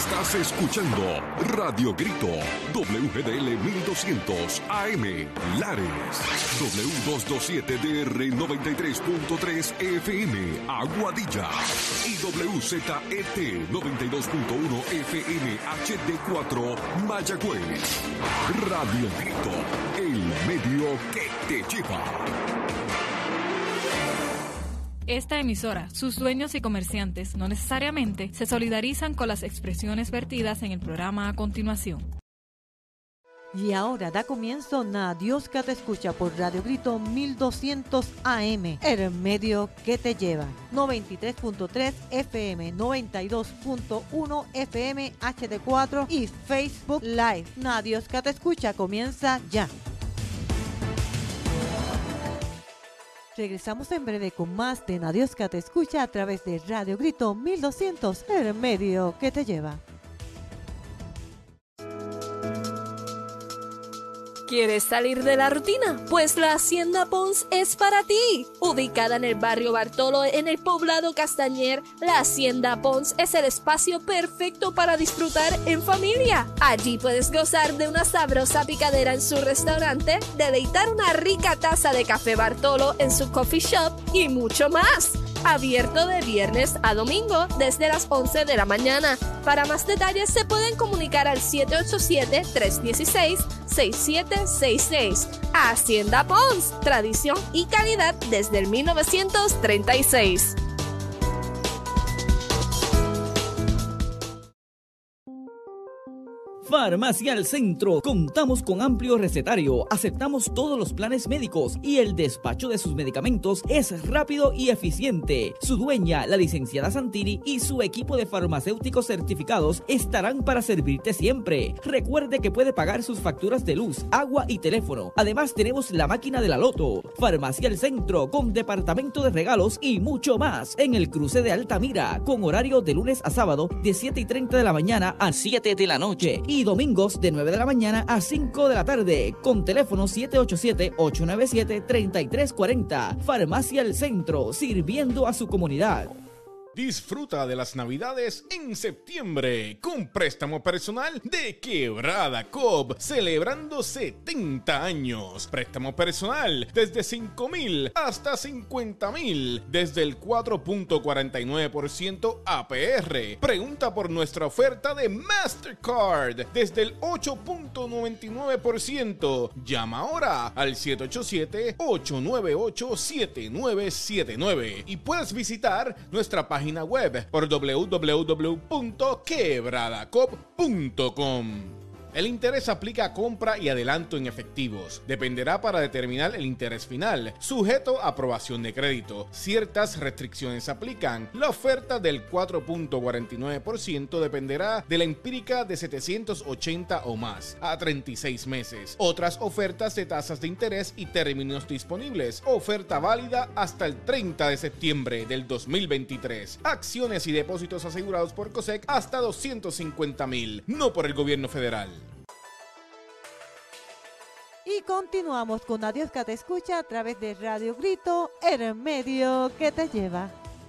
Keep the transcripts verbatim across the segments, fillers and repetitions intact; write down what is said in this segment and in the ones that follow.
Estás escuchando Radio Grito, W G D L mil doscientos A M, Lares, W doscientos veintisiete D R noventa y tres punto tres F M, Aguadilla, y W Z E T noventa y dos punto uno F M H D cuatro, Mayagüez. Radio Grito, el medio que te lleva. Esta emisora, sus dueños y comerciantes no necesariamente se solidarizan con las expresiones vertidas en el programa a continuación. Y ahora da comienzo Dios que te escucha por Radio Grito mil doscientos A M, el medio que te lleva. noventa y tres punto tres F M, noventa y dos punto uno F M H D cuatro y Facebook Live. Dios que te escucha comienza ya. Regresamos en breve con más de Dios que te escucha a través de Radio Grito mil doscientos, el medio que te lleva. ¿Quieres salir de la rutina? Pues la Hacienda Ponce es para ti. Ubicada en el barrio Bartolo, en el poblado Castañer, la Hacienda Ponce es el espacio perfecto para disfrutar en familia. Allí puedes gozar de una sabrosa picadera en su restaurante, deleitar una rica taza de café Bartolo en su coffee shop y mucho más. Abierto de viernes a domingo desde las once de la mañana. Para más detalles se pueden comunicar al siete ocho siete, tres uno seis, seis siete seis seis. Hacienda Ponce, tradición y calidad desde el mil novecientos treinta y seis. Farmacia al Centro. Contamos con amplio recetario, aceptamos todos los planes médicos y el despacho de sus medicamentos es rápido y eficiente. Su dueña, la licenciada Santini, y su equipo de farmacéuticos certificados estarán para servirte siempre. Recuerde que puede pagar sus facturas de luz, agua y teléfono. Además tenemos la máquina de la loto. Farmacia al Centro con departamento de regalos y mucho más en el cruce de Altamira, con horario de lunes a sábado de siete y treinta de la mañana a siete de la noche y domingos de nueve de la mañana a cinco de la tarde, con teléfono siete ocho siete, ocho nueve siete, tres tres cuatro cero. Farmacia El Centro, sirviendo a su comunidad. Disfruta de las Navidades en septiembre con préstamo personal de Quebrada Coop, celebrando setenta años. Préstamo personal desde cinco mil hasta cincuenta mil, desde el cuatro punto cuarenta y nueve por ciento A P R. Pregunta por nuestra oferta de Mastercard desde el ocho punto noventa y nueve por ciento. Llama ahora al siete ocho siete, ocho nueve ocho, siete nueve siete nueve y puedes visitar nuestra página web por w w w punto quebrada coop punto com. El interés aplica a compra y adelanto en efectivos. Dependerá para determinar el interés final, sujeto a aprobación de crédito. Ciertas restricciones aplican. La oferta del cuatro punto cuarenta y nueve por ciento dependerá de la empírica de setecientos ochenta o más, a treinta y seis meses. Otras ofertas de tasas de interés y términos disponibles. Oferta válida hasta el treinta de septiembre del dos mil veintitrés. Acciones y depósitos asegurados por COSEC hasta doscientos cincuenta mil, no por el gobierno federal. Y continuamos con Dios que te escucha a través de Radio Grito, el medio que te lleva.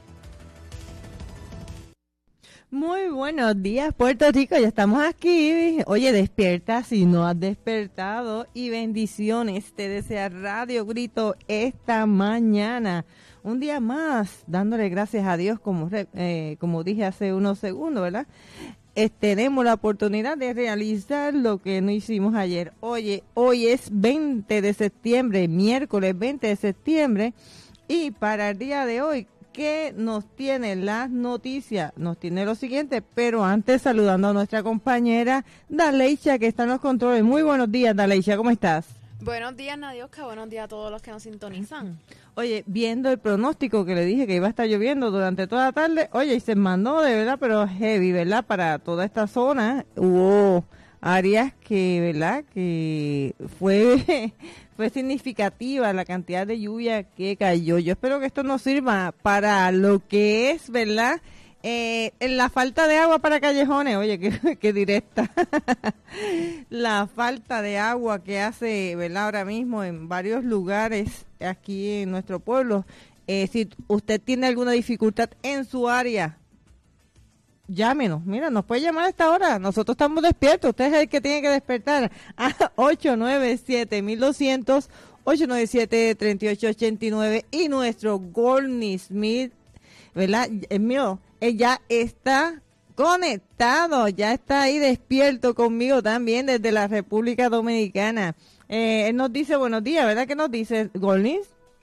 Muy buenos días, Puerto Rico, ya estamos aquí. Oye, despierta si no has despertado y bendiciones te desea Radio Grito esta mañana. Un día más, dándole gracias a Dios, como, eh, como dije hace unos segundos, ¿verdad? Eh, tenemos la oportunidad de realizar lo que no hicimos ayer. Oye, hoy es veinte de septiembre, miércoles veinte de septiembre, y para el día de hoy, ¿qué nos tiene las noticias? Nos tiene lo siguiente, pero antes saludando a nuestra compañera Daleisha, que está en los controles. Muy buenos días, Daleisha, ¿cómo estás? Buenos días, Nadioska, buenos días a todos los que nos sintonizan. Oye, viendo el pronóstico que le dije que iba a estar lloviendo durante toda la tarde, oye, y se mandó de verdad, pero heavy, ¿verdad? Para toda esta zona hubo áreas que, ¿verdad? Que fue, fue significativa la cantidad de lluvia que cayó. Yo espero que esto nos sirva para lo que es, ¿verdad? Eh, la falta de agua para callejones, oye, qué, qué directa. La falta de agua que hace, ¿verdad? Ahora mismo en varios lugares aquí en nuestro pueblo. Eh, si usted tiene alguna dificultad en su área, llámenos. Mira, nos puede llamar a esta hora. Nosotros estamos despiertos. Usted es el que tiene que despertar a ocho nueve siete, dos cero cero, ocho nueve siete, tres ocho ocho nueve y nuestro Gorney Smith, ¿verdad? El mío, él ya está conectado, ya está ahí despierto conmigo también desde la República Dominicana. Eh, él nos dice buenos días, ¿verdad? ¿Qué nos dice Gorney?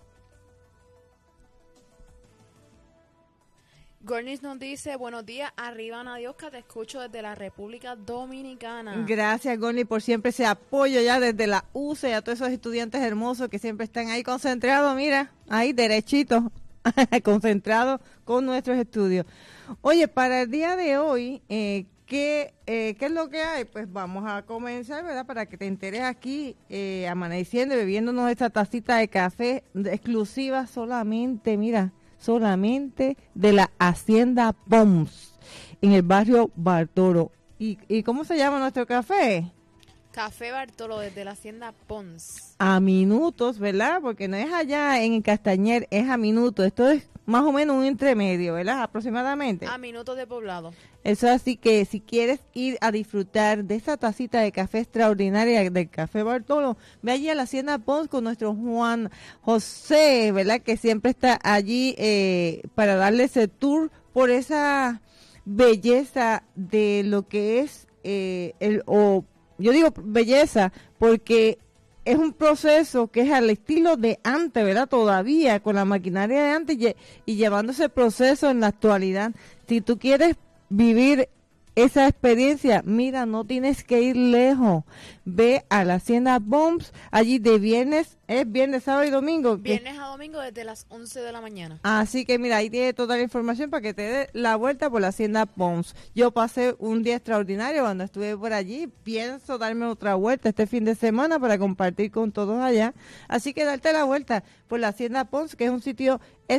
Gornis nos dice, buenos días, arriba Nadioska, te escucho desde la República Dominicana. Gracias, Gorney, por siempre ese apoyo ya desde la U C E a todos esos estudiantes hermosos que siempre están ahí concentrados, mira, ahí derechitos, concentrados con nuestros estudios. Oye, para el día de hoy, eh, ¿qué, eh, ¿qué es lo que hay? Pues vamos a comenzar, ¿verdad? Para que te enteres aquí, eh, amaneciendo y bebiéndonos esta tacita de café exclusiva solamente, mira, solamente de la Hacienda Pons, en el barrio Bartolo. ¿Y, ¿Y cómo se llama nuestro café? Café Bartolo, desde la Hacienda Pons. A minutos, ¿verdad? Porque no es allá en Castañer, es a minutos. Esto es más o menos un entremedio, ¿verdad? Aproximadamente. A minutos de poblado. Eso, así que si quieres ir a disfrutar de esa tacita de café extraordinaria del Café Bartolo, ve allí a la Hacienda Pons con nuestro Juan José, ¿verdad? Que siempre está allí eh, para darle ese tour por esa belleza de lo que es eh, el... o yo digo belleza porque es un proceso que es al estilo de antes, ¿verdad? Todavía con la maquinaria de antes y, y llevando ese proceso en la actualidad. Si tú quieres vivir esa experiencia, mira, no tienes que ir lejos. Ve a la Hacienda Bombs, allí de viernes, es viernes, sábado y domingo. Viernes a domingo desde las once de la mañana. Así que mira, ahí tiene toda la información para que te dé la vuelta por la Hacienda Bombs. Yo pasé un día extraordinario cuando estuve por allí. Pienso darme otra vuelta este fin de semana para compartir con todos allá. Así que darte la vuelta por la Hacienda Bombs, que es un sitio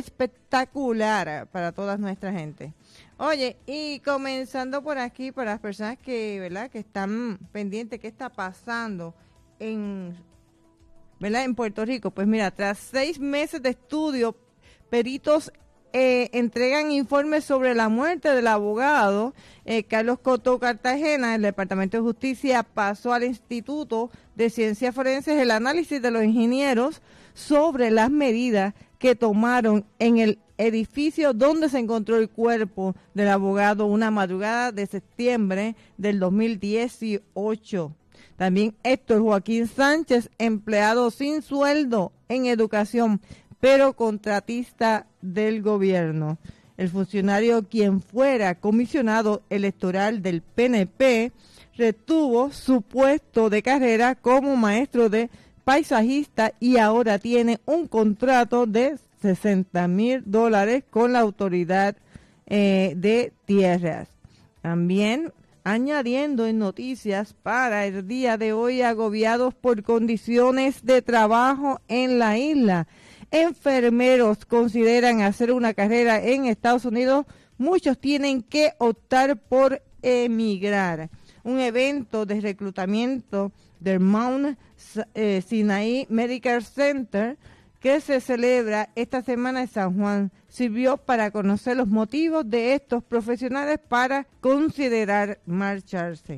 espectacular para toda nuestra gente. Oye, y comenzando por aquí, para las personas que, ¿verdad?, que están pendientes, ¿qué está pasando en, ¿verdad?, en Puerto Rico? Pues mira, tras seis meses de estudio, peritos eh, entregan informes sobre la muerte del abogado eh, Carlos Coto Cartagena. El Departamento de Justicia pasó al Instituto de Ciencias Forenses el análisis de los ingenieros sobre las medidas que tomaron en el edificio donde se encontró el cuerpo del abogado una madrugada de septiembre del dos mil dieciocho. También Héctor Joaquín Sánchez, empleado sin sueldo en educación, pero contratista del gobierno. El funcionario, quien fuera comisionado electoral del P N P, retuvo su puesto de carrera como maestro de paisajista y ahora tiene un contrato de sesenta mil dólares con la autoridad eh, de tierras. También añadiendo en noticias para el día de hoy, agobiados por condiciones de trabajo en la isla. Enfermeros consideran hacer una carrera en Estados Unidos. Muchos tienen que optar por emigrar. Un evento de reclutamiento del Mount eh, Sinai Medical Center que se celebra esta semana en San Juan, sirvió para conocer los motivos de estos profesionales para considerar marcharse.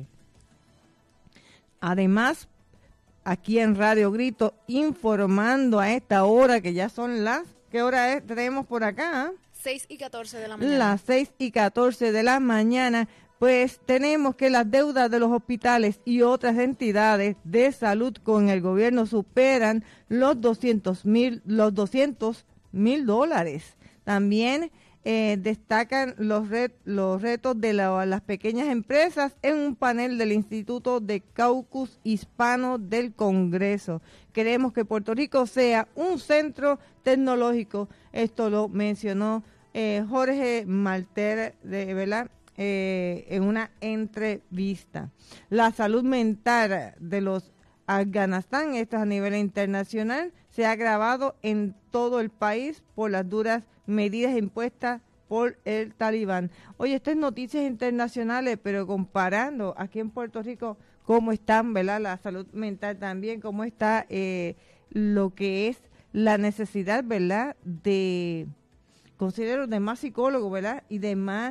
Además, aquí en Radio Grito, informando a esta hora, que ya son las, ¿qué hora es? Tenemos por acá? seis y catorce de la mañana. Las seis y catorce de la mañana. Pues tenemos que las deudas de los hospitales y otras entidades de salud con el gobierno superan los doscientos mil los doscientos mil dólares. También eh, destacan los, ret, los retos de la, las pequeñas empresas en un panel del Instituto de Caucus Hispano del Congreso. Queremos que Puerto Rico sea un centro tecnológico. Esto lo mencionó eh, Jorge Malter, de ¿verdad? Eh, en una entrevista. La salud mental de los Afganistán, esto a nivel internacional, se ha agravado en todo el país por las duras medidas impuestas por el Talibán. Oye, esto es noticias internacionales, pero comparando aquí en Puerto Rico cómo están, ¿verdad?, la salud mental también, cómo está eh, lo que es la necesidad, ¿verdad?, de, considero, de más psicólogos, ¿verdad?, y de más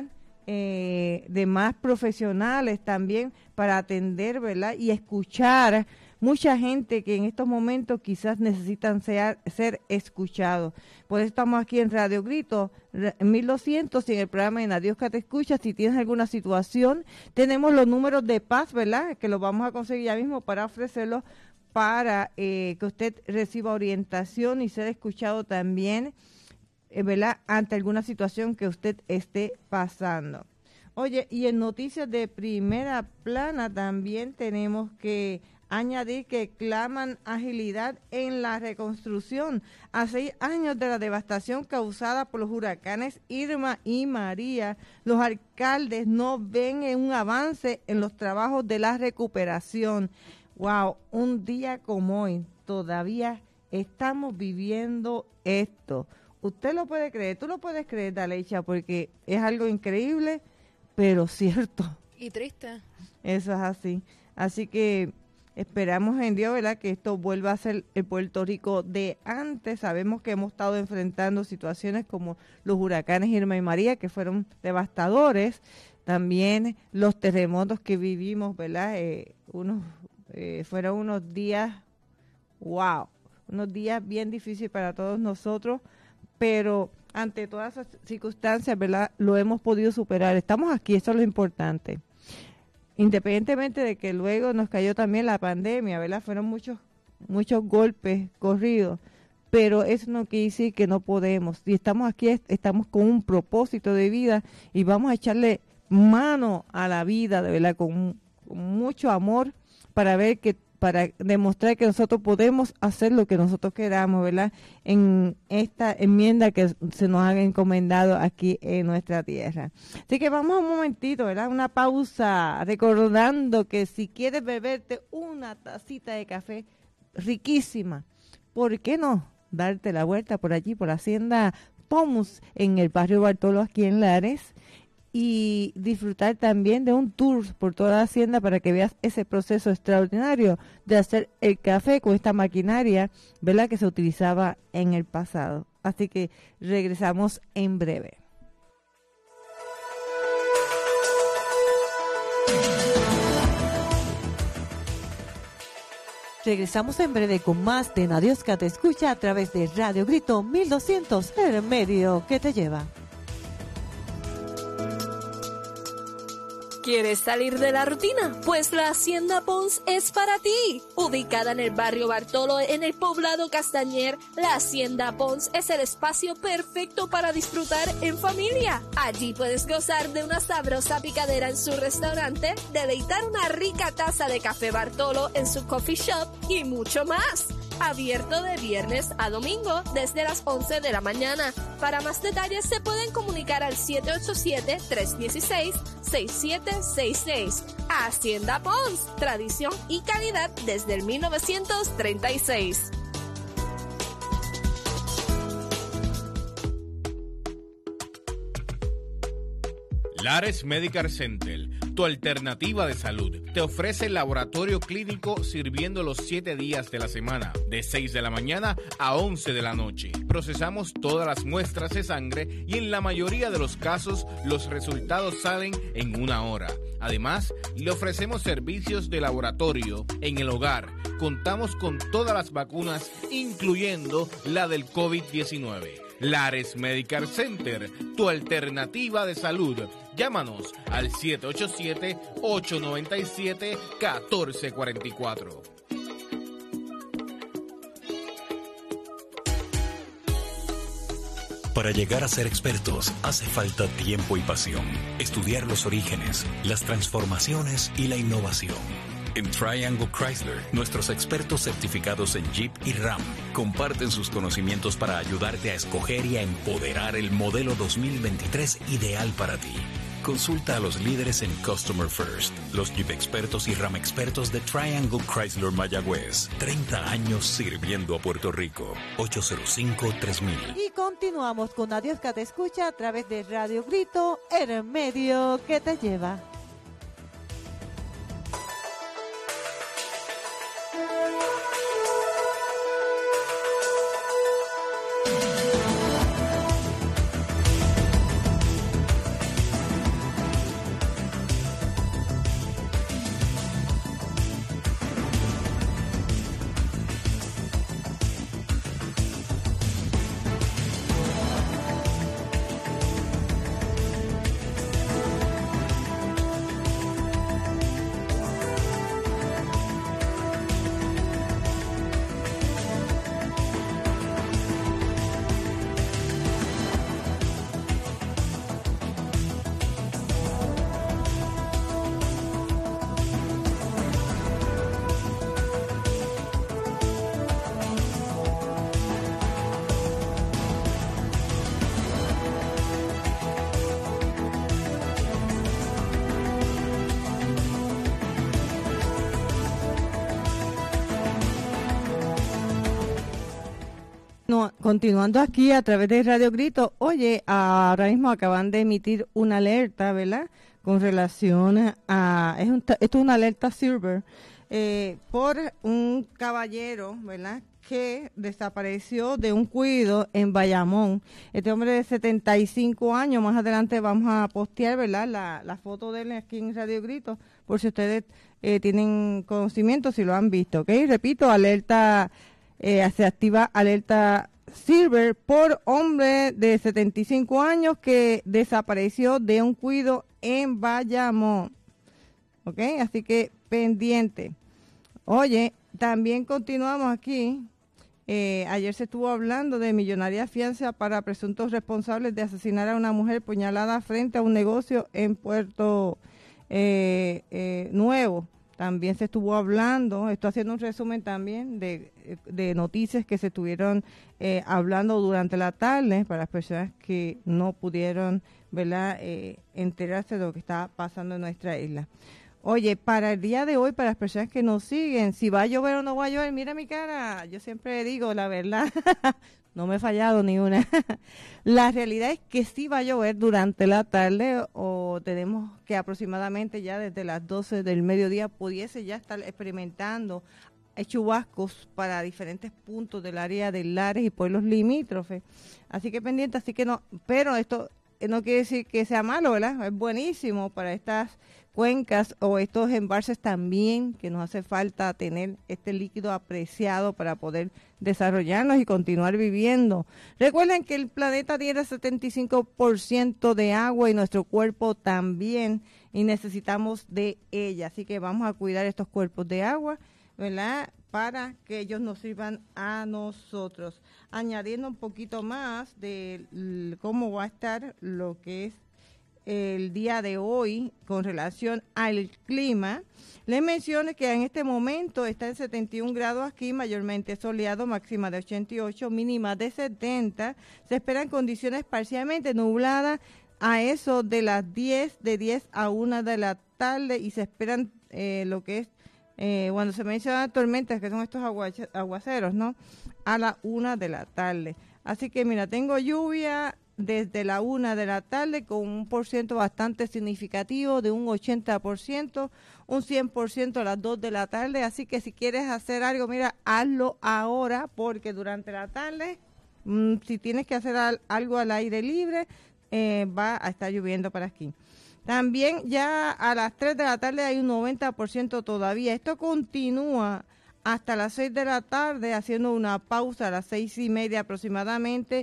eh, de más profesionales también para atender, ¿verdad? Y escuchar mucha gente que en estos momentos quizás necesitan ser, ser escuchados. Por eso estamos aquí en Radio Grito mil doscientos y en el programa de Adiós que te escucha. Si tienes alguna situación, tenemos los números de paz, ¿verdad? Que los vamos a conseguir ya mismo para ofrecerlos para eh, que usted reciba orientación y ser escuchado también, eh, ¿verdad? Ante alguna situación que usted esté pasando. Oye, y en noticias de primera plana también tenemos que añadir que claman agilidad en la reconstrucción. A seis años de la devastación causada por los huracanes Irma y María, los alcaldes no ven un avance en los trabajos de la recuperación. Wow, un día como hoy todavía estamos viviendo esto. Usted lo puede creer, tú lo puedes creer, Daleicha, porque es algo increíble, pero cierto. Y triste. Eso es así. Así que esperamos en Dios, ¿verdad?, que esto vuelva a ser el Puerto Rico de antes. Sabemos que hemos estado enfrentando situaciones como los huracanes Irma y María, que fueron devastadores. También los terremotos que vivimos, ¿verdad? Eh, unos, eh, fueron unos días, wow, unos días bien difíciles para todos nosotros, pero ante todas esas circunstancias, ¿verdad?, lo hemos podido superar. Estamos aquí, eso es lo importante. Independientemente de que luego nos cayó también la pandemia, ¿verdad? Fueron muchos muchos golpes corridos, pero eso no quiere decir que no podemos. Y estamos aquí, estamos con un propósito de vida y vamos a echarle mano a la vida, de verdad, con, con mucho amor para ver que para demostrar que nosotros podemos hacer lo que nosotros queramos, ¿verdad?, en esta enmienda que se nos ha encomendado aquí en nuestra tierra. Así que vamos un momentito, ¿verdad?, una pausa, recordando que si quieres beberte una tacita de café riquísima, ¿por qué no darte la vuelta por allí, por Hacienda Pomus, en el barrio Bartolo, aquí en Lares, y disfrutar también de un tour por toda la hacienda para que veas ese proceso extraordinario de hacer el café con esta maquinaria, ¿verdad?, que se utilizaba en el pasado. Así que regresamos en breve. Regresamos en breve con más de Adiós que te escucha a través de Radio Grito mil doscientos, el medio que te lleva. ¿Quieres salir de la rutina? Pues la Hacienda Pons es para ti. Ubicada en el barrio Bartolo, en el poblado Castañer, la Hacienda Pons es el espacio perfecto para disfrutar en familia. Allí puedes gozar de una sabrosa picadera en su restaurante, deleitar una rica taza de café Bartolo en su coffee shop y mucho más. Abierto de viernes a domingo desde las once de la mañana. Para más detalles se pueden comunicar al siete ocho siete, tres uno seis, seis siete seis seis. Hacienda Pons, tradición y calidad desde el mil novecientos treinta y seis. Lares Medical Center, tu alternativa de salud, te ofrece el laboratorio clínico sirviendo los siete días de la semana, de seis de la mañana a once de la noche. Procesamos todas las muestras de sangre y en la mayoría de los casos los resultados salen en una hora. Además, le ofrecemos servicios de laboratorio en el hogar. Contamos con todas las vacunas, incluyendo la del COVID diecinueve. Lares Medical Center, tu alternativa de salud. Llámanos al siete ocho siete, ocho nueve siete, uno cuatro cuatro cuatro. Para llegar a ser expertos hace falta tiempo y pasión. Estudiar los orígenes, las transformaciones y la innovación. En Triangle Chrysler, nuestros expertos certificados en Jeep y Ram comparten sus conocimientos para ayudarte a escoger y a empoderar el modelo dos mil veintitrés ideal para ti. Consulta a los líderes en Customer First, los Jeep expertos y Ram expertos de Triangle Chrysler Mayagüez. treinta años sirviendo a Puerto Rico. ocho cero cinco, tres mil. Y continuamos con Adiós que te escucha a través de Radio Grito, el medio que te lleva. No, continuando aquí a través de Radio Grito, oye, ahora mismo acaban de emitir una alerta, ¿verdad? Con relación a, es un, esto es una alerta Silver, eh, por un caballero, ¿verdad? Que desapareció de un cuido en Bayamón. Este hombre de setenta y cinco años, más adelante vamos a postear, ¿verdad? La, la foto de él aquí en Radio Grito, por si ustedes eh, tienen conocimiento, si lo han visto, ¿ok? Repito, alerta, eh, se activa alerta Silver por hombre de setenta y cinco años que desapareció de un cuido en Bayamón, ¿ok? Así que pendiente. Oye, también continuamos aquí. Eh, ayer se estuvo hablando de millonaria fianza para presuntos responsables de asesinar a una mujer puñalada frente a un negocio en Puerto eh, eh, Nuevo. También se estuvo hablando, estoy haciendo un resumen también de, de noticias que se estuvieron eh, hablando durante la tarde para las personas que no pudieron, ¿verdad?, eh, enterarse de lo que está pasando en nuestra isla. Oye, para el día de hoy, para las personas que nos siguen, si va a llover o no va a llover, mira mi cara, yo siempre digo la verdad, no me he fallado ni una. La realidad es que sí va a llover durante la tarde, o tenemos que aproximadamente ya desde las doce del mediodía pudiese ya estar experimentando chubascos para diferentes puntos del área de Lares y pueblos limítrofes. Así que pendiente, así que no, pero esto no quiere decir que sea malo, ¿verdad? Es buenísimo para estas cuencas o estos embalses también, que nos hace falta tener este líquido apreciado para poder desarrollarnos y continuar viviendo. Recuerden que el planeta tiene setenta y cinco por ciento de agua y nuestro cuerpo también, y necesitamos de ella. Así que vamos a cuidar estos cuerpos de agua, ¿verdad?, para que ellos nos sirvan a nosotros. Añadiendo un poquito más de cómo va a estar lo que es el día de hoy con relación al clima, les menciono que en este momento está en setenta y un grados aquí, mayormente soleado, máxima de ochenta y ocho, mínima de setenta. Se esperan condiciones parcialmente nubladas a eso de las diez, de diez a una de la tarde, y se esperan eh, lo que es, eh, cuando se mencionan tormentas, que son estos aguaceros, ¿no?, a la una de la tarde. Así que mira, tengo lluvia desde la una de la tarde con un por ciento bastante significativo de un ochenta por ciento, un cien por ciento a las dos de la tarde. Así que si quieres hacer algo, mira, hazlo ahora, porque durante la tarde, mmm, si tienes que hacer al, algo al aire libre, eh, va a estar lloviendo para aquí. También ya a las tres de la tarde hay un noventa por ciento todavía. Esto continúa hasta las seis de la tarde, haciendo una pausa a las seis y media aproximadamente,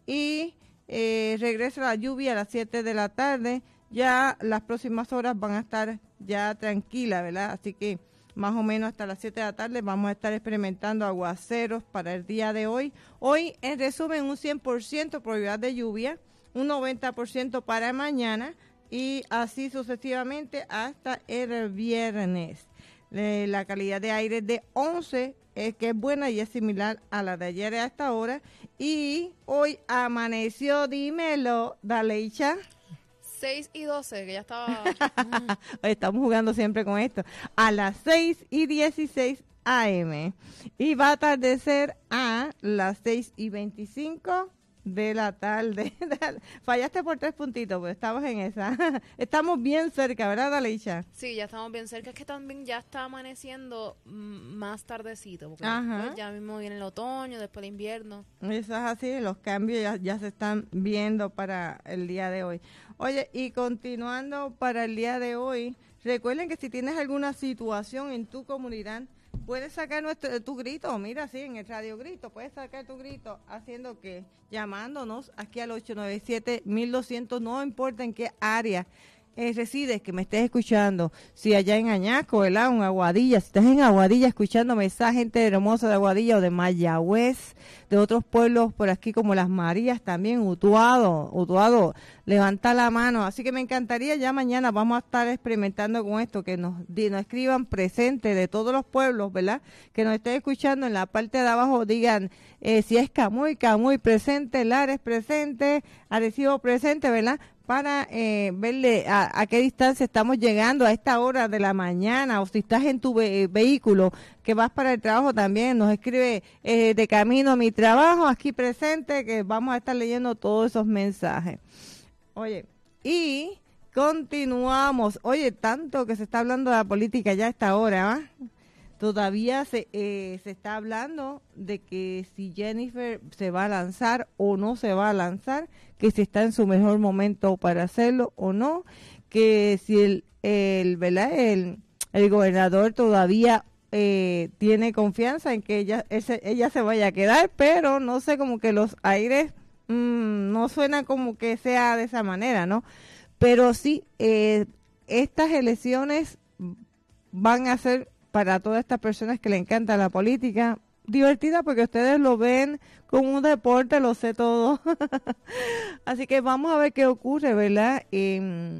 y Eh, regresa la lluvia a las siete de la tarde. Ya las próximas horas van a estar ya tranquilas, ¿verdad? Así que más o menos hasta las siete de la tarde vamos a estar experimentando aguaceros para el día de hoy. Hoy, en resumen, un cien por ciento probabilidad de lluvia, un noventa por ciento para mañana, y así sucesivamente hasta el viernes. Eh, la calidad de aire de once, eh, que es buena y es similar a la de ayer a esta hora. Y hoy amaneció, dímelo, Daleicha. seis y doce, que ya estaba... Estamos jugando siempre con esto. A las seis y dieciséis a eme. Y va a atardecer a las seis y veinticinco de la tarde. Fallaste por tres puntitos, pues estamos en esa. Estamos bien cerca, ¿verdad, Daleicha? Sí, ya estamos bien cerca. Es que también ya está amaneciendo más tardecito, porque después ya mismo viene el otoño, después el invierno. Eso es así, los cambios ya, ya se están viendo para el día de hoy. Oye, y continuando para el día de hoy, recuerden que si tienes alguna situación en tu comunidad, puedes sacar nuestro, tu grito, mira, sí, en el Radio Grito, puedes sacar tu grito, haciendo que, llamándonos aquí al ocho nueve siete, mil doscientos, no importa en qué área eh, resides, que me estés escuchando, si allá en Añasco, ¿verdad?, en Aguadilla, si estás en Aguadilla escuchándome, esa gente hermosa de Aguadilla o de Mayagüez, de otros pueblos por aquí como Las Marías también, Utuado, Utuado, levanta la mano. Así que me encantaría, ya mañana vamos a estar experimentando con esto, que nos, nos escriban presente de todos los pueblos, ¿verdad?, que nos estén escuchando en la parte de abajo, digan eh, si es Camuy, Camuy presente, Lares presente, Arecibo presente, ¿verdad?, para eh, verle a, a qué distancia estamos llegando a esta hora de la mañana, o si estás en tu ve- vehículo, que vas para el trabajo también, nos escribe eh, de camino a mi trabajo, aquí presente, que vamos a estar leyendo todos esos mensajes. Oye, y continuamos. Oye, tanto que se está hablando de la política ya a esta hora, ¿ah? Todavía se, eh, se está hablando de que si Jennifer se va a lanzar o no se va a lanzar, que si está en su mejor momento para hacerlo o no, que si el, el, ¿verdad? el, el gobernador todavía eh, tiene confianza en que ella, ese, ella se vaya a quedar, pero no sé, como que los aires mmm, no suenan como que sea de esa manera, ¿no? Pero sí, eh, estas elecciones van a ser para todas estas personas que le encanta la política, divertida porque ustedes lo ven como un deporte, lo sé todo. Así que vamos a ver qué ocurre, ¿verdad? Eh,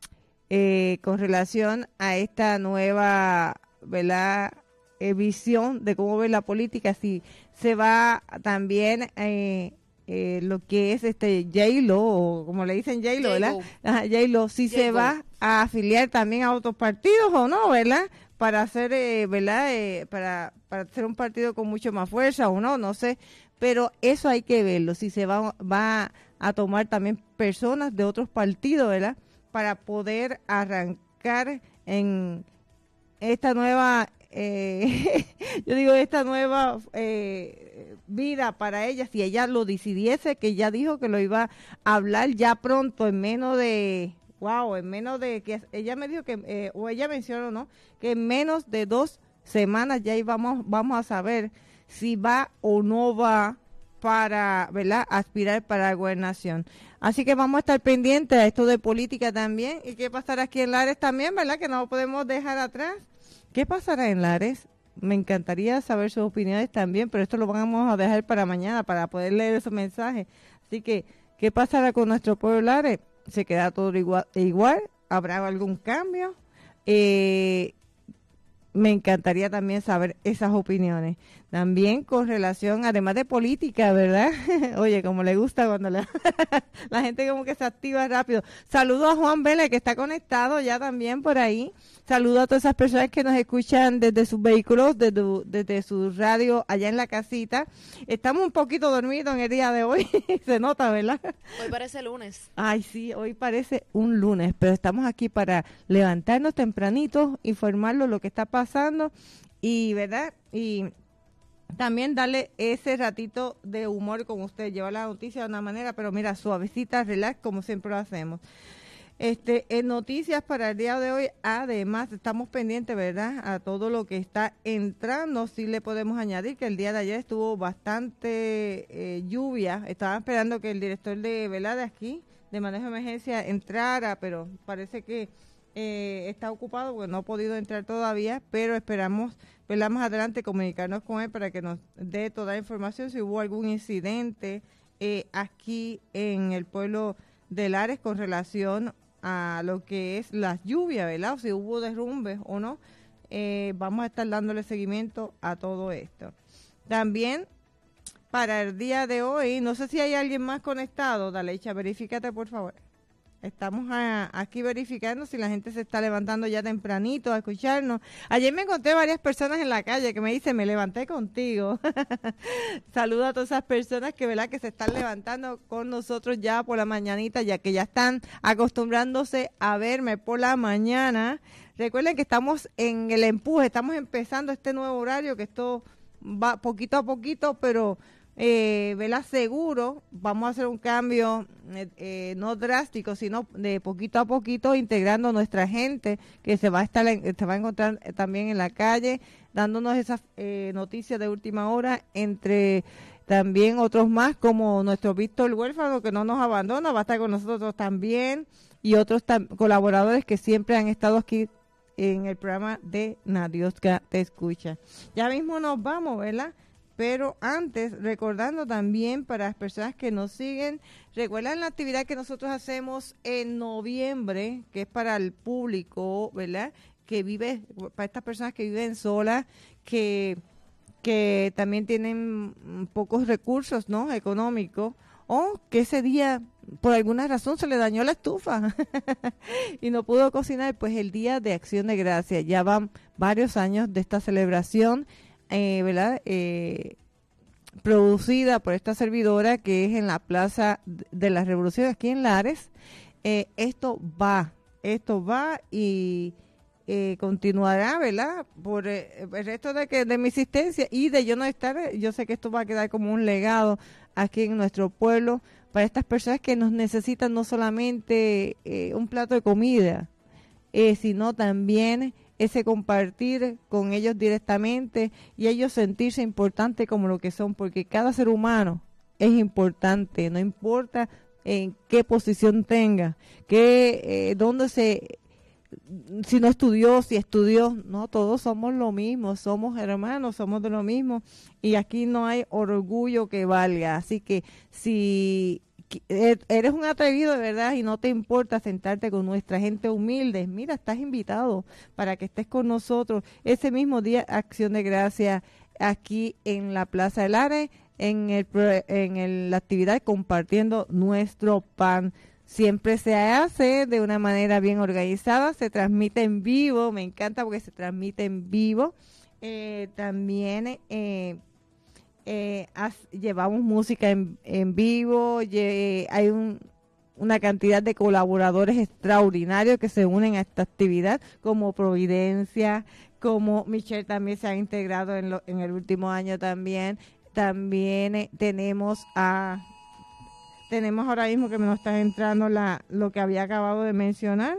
eh, con relación a esta nueva, ¿verdad? Eh, visión de cómo ve la política, si se va también eh, eh, lo que es este J-Lo, o como le dicen J-Lo, ¿verdad? Ajá, J-Lo, si J-Lo. Se va a afiliar también a otros partidos o no, ¿verdad? Para hacer, eh, ¿verdad? Eh, para, para hacer un partido con mucho más fuerza o no, no sé. Pero eso hay que verlo, si se va, va a tomar también personas de otros partidos, ¿verdad? Para poder arrancar en esta nueva, eh, yo digo, esta nueva eh, vida para ella, si ella lo decidiese, que ya dijo que lo iba a hablar ya pronto, en menos de... Wow, en menos de que ella me dijo que, eh, o ella mencionó, ¿no? Que en menos de dos semanas ya íbamos, vamos a saber si va o no va para, ¿verdad? Aspirar para la gobernación. Así que vamos a estar pendientes a esto de política también. ¿Y qué pasará aquí en Lares también, verdad? Que no lo podemos dejar atrás. ¿Qué pasará en Lares? Me encantaría saber sus opiniones también, pero esto lo vamos a dejar para mañana para poder leer esos mensajes. Así que, ¿qué pasará con nuestro pueblo Lares? ¿Se queda todo igual? igual? ¿Habrá algún cambio? Eh, me encantaría también saber esas opiniones. También con relación, además de política, ¿verdad? Oye, como le gusta cuando la, la gente como que se activa rápido. Saludo a Juan Vélez, que está conectado ya también por ahí. Saludo a todas esas personas que nos escuchan desde sus vehículos, desde, desde su radio allá en la casita. Estamos un poquito dormidos en el día de hoy, se nota, ¿verdad? Hoy parece lunes. Ay, sí, hoy parece un lunes, pero estamos aquí para levantarnos tempranito, informarlos lo que está pasando y, ¿verdad? Y también darle ese ratito de humor con usted, llevar la noticia de una manera, pero mira, suavecita, relax, como siempre lo hacemos. Este, en noticias para el día de hoy, además, estamos pendientes, ¿verdad?, a todo lo que está entrando. Sí le podemos añadir que el día de ayer estuvo bastante eh, lluvia. Estaban esperando que el director de, ¿verdad?, de aquí, de manejo de emergencia, entrara, pero parece que eh, está ocupado porque no ha podido entrar todavía, pero esperamos, ¿verdad?, más adelante comunicarnos con él para que nos dé toda la información si hubo algún incidente eh, aquí en el pueblo de Lares con relación a lo que es las lluvias, ¿verdad? O si hubo derrumbes o no, eh, vamos a estar dándole seguimiento a todo esto. También, para el día de hoy, no sé si hay alguien más conectado, Dalecha, verifícate por favor. Estamos a, aquí verificando si la gente se está levantando ya tempranito a escucharnos. Ayer me encontré varias personas en la calle que me dicen, me levanté contigo. Saludo a todas esas personas que, ¿verdad?, que se están levantando con nosotros ya por la mañanita, ya que ya están acostumbrándose a verme por la mañana. Recuerden que estamos en el empuje, estamos empezando este nuevo horario, que esto va poquito a poquito, pero... Eh, ¿verdad? Seguro, vamos a hacer un cambio eh, eh, no drástico, sino de poquito a poquito, integrando a nuestra gente que se va a estar en, se va a encontrar también en la calle, dándonos esas eh, noticias de última hora, entre también otros más como nuestro Víctor Huérfano, que no nos abandona, va a estar con nosotros también, y otros tam- colaboradores que siempre han estado aquí en el programa de Nadioska Te Escucha. Ya mismo nos vamos, ¿verdad? Pero antes, recordando también para las personas que nos siguen, recuerdan la actividad que nosotros hacemos en noviembre, que es para el público, ¿verdad?, que vive, para estas personas que viven solas, que, que también tienen pocos recursos, ¿no?, económicos, o que ese día por alguna razón se le dañó la estufa y no pudo cocinar, pues el Día de Acción de Gracias. Ya van varios años de esta celebración, eh, ¿verdad? Eh, producida por esta servidora que es en la Plaza de la Revolución aquí en Lares. Eh, esto va, esto va y eh, continuará, ¿verdad? Por eh, el resto de que de mi existencia y de yo no estar, yo sé que esto va a quedar como un legado aquí en nuestro pueblo para estas personas que nos necesitan no solamente eh, un plato de comida, eh, sino también ese compartir con ellos directamente y ellos sentirse importantes como lo que son, porque cada ser humano es importante, no importa en qué posición tenga, qué, eh, dónde se, si no estudió, si estudió, no, todos somos lo mismo, somos hermanos, somos de lo mismo y aquí no hay orgullo que valga, así que si eres un atrevido de verdad y no te importa sentarte con nuestra gente humilde, mira, estás invitado para que estés con nosotros ese mismo día, Acción de Gracias, aquí en la Plaza del Lares, en, el, en el, la actividad compartiendo nuestro pan. Siempre se hace de una manera bien organizada, se transmite en vivo, me encanta porque se transmite en vivo. Eh, también eh, eh, has, llevamos música en, en vivo, ye, hay un, una cantidad de colaboradores extraordinarios que se unen a esta actividad, como Providencia, como Michelle también se ha integrado en, lo, en el último año también. También eh, tenemos a... Tenemos ahora mismo que nos está entrando la, lo que había acabado de mencionar,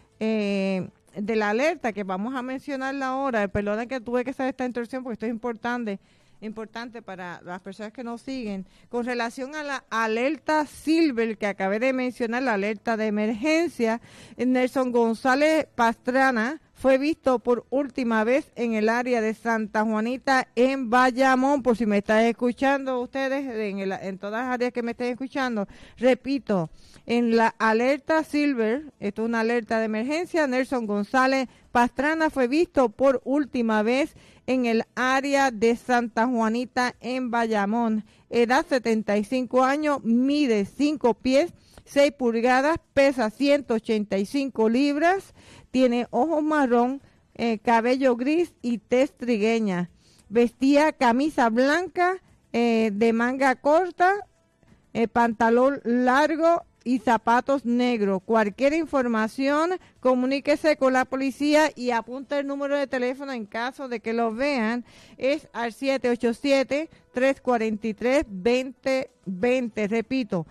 eh, de la alerta, que vamos a mencionarla ahora. Perdona que tuve que hacer esta introducción porque esto es importante, importante para las personas que nos siguen. Con relación a la alerta Silver que acabé de mencionar, la alerta de emergencia, Nelson González Pastrana fue visto por última vez en el área de Santa Juanita en Bayamón, por si me están escuchando ustedes, en, el, en todas las áreas que me estén escuchando. Repito, en la alerta Silver, esto es una alerta de emergencia, Nelson González Pastrana fue visto por última vez en el área de Santa Juanita en Bayamón. Edad setenta y cinco años, mide cinco pies, seis pulgadas, pesa ciento ochenta y cinco libras, tiene ojos marrón, eh, cabello gris y tez trigueña. Vestía camisa blanca eh, de manga corta, eh, pantalón largo y zapatos negros. Cualquier información, comuníquese con la policía y apunta el número de teléfono en caso de que lo vean. Es al siete ocho siete, tres cuatro tres, dos cero dos cero. Repito,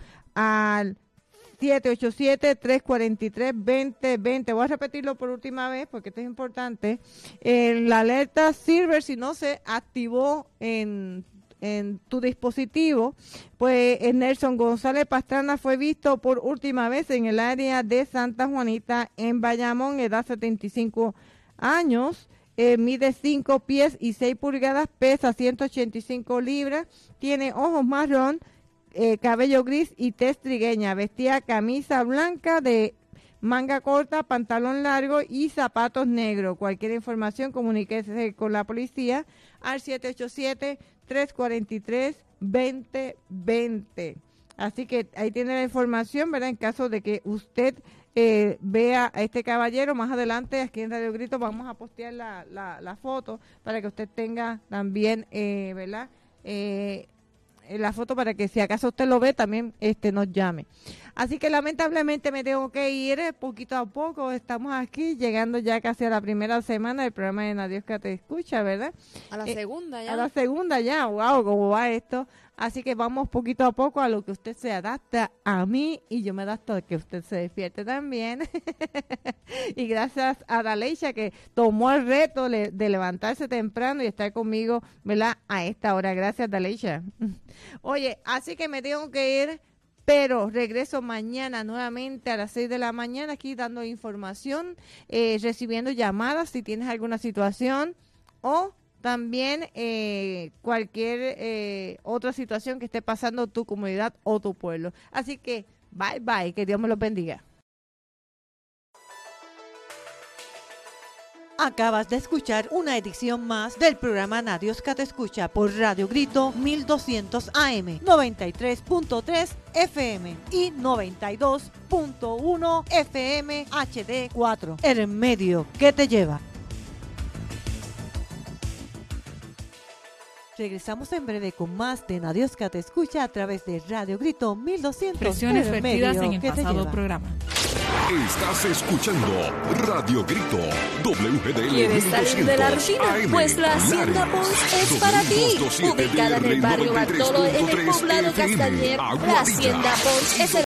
al siete ocho siete, tres cuatro tres, dos cero dos cero. Voy a repetirlo por última vez porque esto es importante. Eh, la alerta Silver, si no se activó en, en tu dispositivo, pues Nelson González Pastrana fue visto por última vez en el área de Santa Juanita en Bayamón, edad setenta y cinco años. Eh, mide cinco pies y seis pulgadas, pesa ciento ochenta y cinco libras, tiene ojos marrón, Eh, cabello gris y tez trigueña. Vestía camisa blanca de manga corta, pantalón largo y zapatos negros. Cualquier información, comuníquese con la policía al siete ocho siete, tres cuatro tres, dos cero dos cero. Así que ahí tiene la información, ¿verdad? En caso de que usted eh, vea a este caballero, más adelante aquí en Radio Grito vamos a postear la, la, la foto para que usted tenga también, eh, ¿verdad? Eh, la foto para que si acaso usted lo ve también este nos llame. Así que lamentablemente me tengo que ir eh, poquito a poco. Estamos aquí llegando ya casi a la primera semana del programa de Nadie que te escucha, ¿verdad? A la eh, segunda ya. A la segunda ya, wow, cómo va esto. Así que vamos poquito a poco a lo que usted se adapta a mí y yo me adapto a que usted se despierte también. Y gracias a Daleisha que tomó el reto de, de levantarse temprano y estar conmigo, ¿verdad? A esta hora. Gracias, Daleisha. Oye, así que me tengo que ir, pero regreso mañana nuevamente a las seis de la mañana aquí dando información, eh, recibiendo llamadas si tienes alguna situación o también eh, cualquier eh, otra situación que esté pasando tu comunidad o tu pueblo. Así que bye bye, que Dios me los bendiga. Acabas de escuchar una edición más del programa Nadios que te escucha por Radio Grito mil doscientos A M, noventa y tres punto tres F M y noventa y dos punto uno F M H D cuatro. El medio que te lleva. Regresamos en breve con más de Nadios que te escucha a través de Radio Grito mil doscientos. Presiones vertidas en el pasado programa. Estás escuchando Radio Grito W G D L ¿Quieres salir de la rutina? A M, Pues la Hacienda Pons es para ti. Ubicada en el barrio Bartolo, en el poblado Castañer, la Hacienda Pons es el